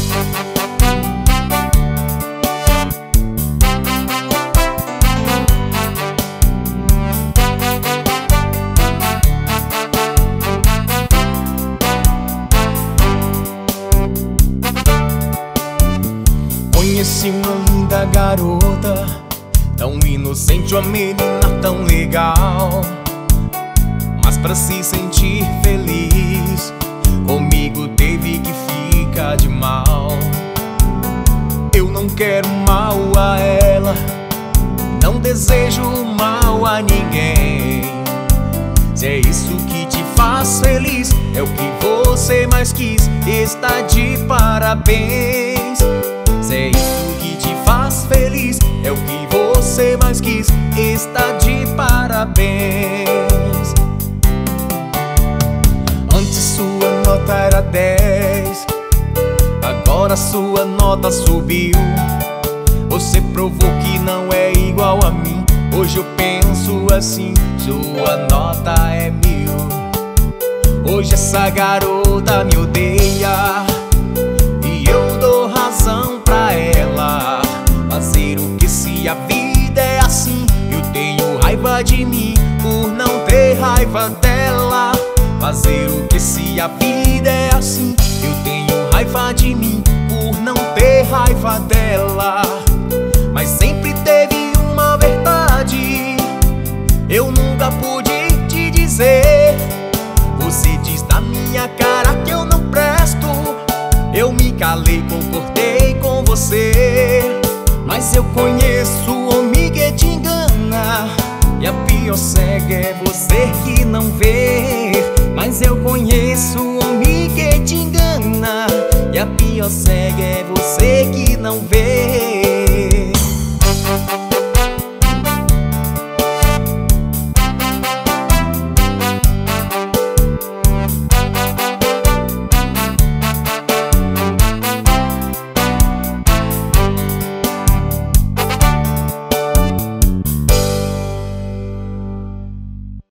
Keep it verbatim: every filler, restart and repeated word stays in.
Conheci uma linda garota, tão inocente, uma menina tão legal. Mas pra se sentir feliz, comigo teve que ficar de mal. Eu não quero mal a ela, não desejo mal a ninguém. Se é isso que te faz feliz, é o que você mais quis, está de parabéns. Se é isso que te faz feliz, é o que você mais quis, está de parabéns. Antes sua nota era dez, agora sua nota subiu. Você provou que não é igual a mim. Hoje eu penso assim, sua nota é mil. Hoje essa garota me odeia e eu dou razão pra ela. Fazer o que se a vida é assim? Eu tenho raiva de mim por não ter raiva dela. Fazer o que se a vida é assim? Eu tenho raiva de mim por não ter raiva dela. Mas sempre teve uma verdade, eu nunca pude te dizer. Você diz na minha cara que eu não presto. Eu me calei, concordei com você. Mas eu conheço o homem que te engana, e a pior cega é você que não vê. Mas eu conheço o homem que te engana, e a pior cega é você que não vê.